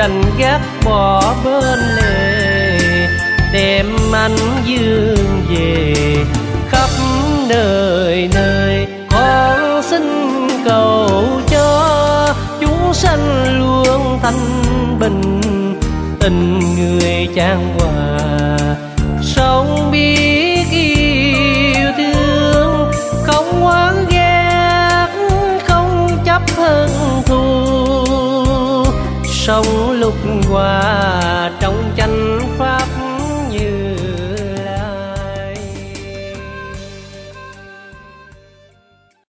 đành gác bỏ bên lề, đem anh dương về khắp nơi nơi. Con xin cầu cho chúng sanh luôn thanh bình, tình người chan hòa, sống biết yêu thương, không oán ghét, không chấp hận thù. Sống lúc qua